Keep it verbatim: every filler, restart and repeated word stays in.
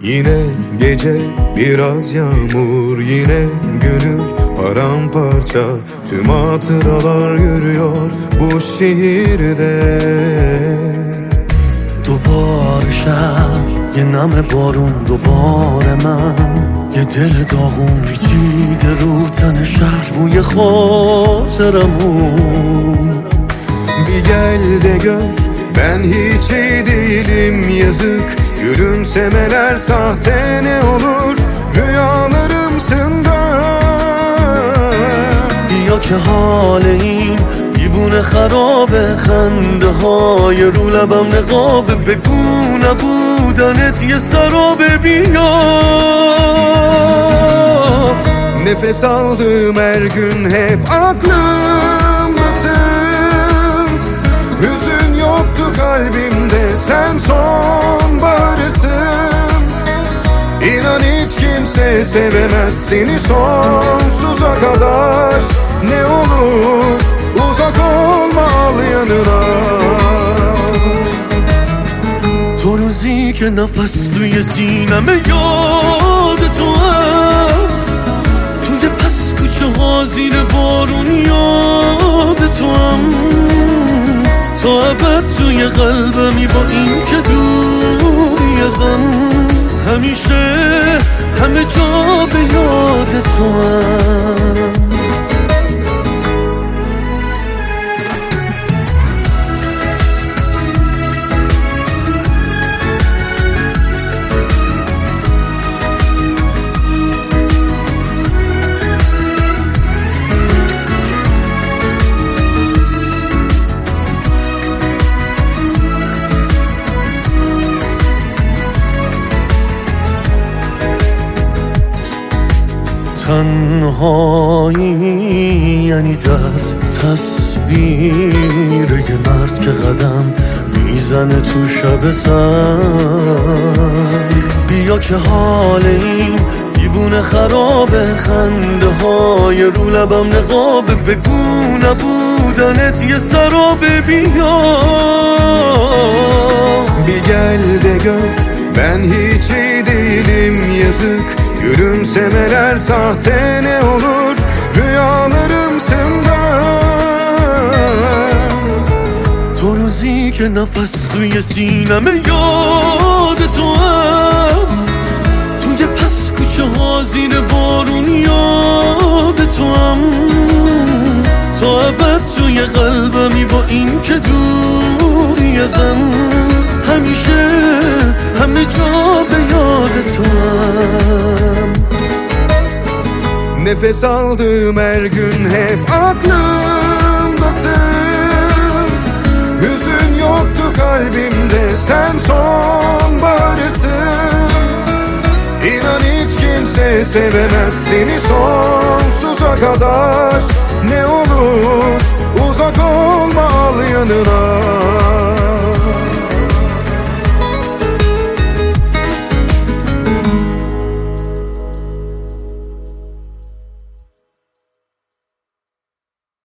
Yine gece biraz yağmur, yine gönül paramparça. Tüm hatıralar yürüyor bu şehirde. دوباره شب یه نم بارون، دوباره من یه دل داغون پیچیده رو تن شهر بوی خاطرمون. Bir gel de gör, ben hiç iyi değilim yazık. Gülümsemeler sahte ne olur, rüyalarımsın da. بیا که حال این دیوونه خرابه، خنده های رو لبم نقابه، بگو نبودنت یه سرابه. بیا Nefes aldığım her gün hep aklımdasın. Hüzün yoktu kalbimde, sen sonbaharısın. İnan hiç kimse sevemez seni sonsuza kadar. Ne olur uzak olma, al yanına. تو روزی که نفس توی سینمه یاد تو هم، توی پس کوچه ها زیر بارون یاد تو هم، تا ابد توی قلبمی با این که دوری ازم، همیشه همه جا به یاد تو هم. تنهایی یعنی درد، تصویر یه مرد که قدم میزنه تو شب سرد. بیا که حال این دیوونه خرابه، خنده های رو لبم نقابه، بگو نبودنت یه سرابه. بیا Bir gel de gör, ben hiç iyi değilim yazık. Gülümsemeler sahte ne olur, rüyalarımsın da. تو روزی که نفس توی سینمه یاد تو هم، توی پس کوچه ها زیر بارون یاد تو هم، تا ابد توی قلبمی با این که دوری ازم، همیشه همه جا به یاد تو هم. Nefes aldığım her gün hep aklımdasın. Hüzün yoktu kalbimde, sen sonbaharısın. İnan hiç kimse sevemez seni sonsuza kadar. Ne olur uzak olma, al yanına.